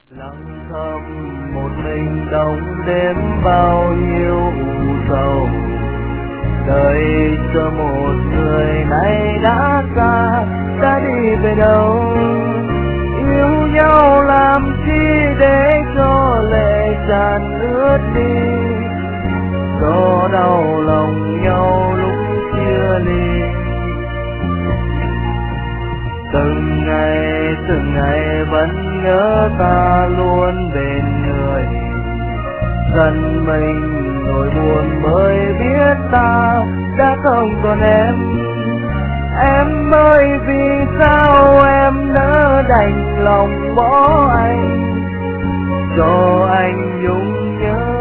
Lặng thầm một mình đong đêm bao nhiêu u sầu, đời chờ một người này đã xa, đã đi về đâu. Yêu nhau làm chi để cho lệ tràn ướt đi, do đau lòng nhau lúc chia ly. Từng ngày vẫn nhớ ta luôn bên người, dần mình nỗi buồn mới biết ta đã không còn em. Em ơi vì sao em nỡ đành lòng bỏ anh, cho anh nhung nhớ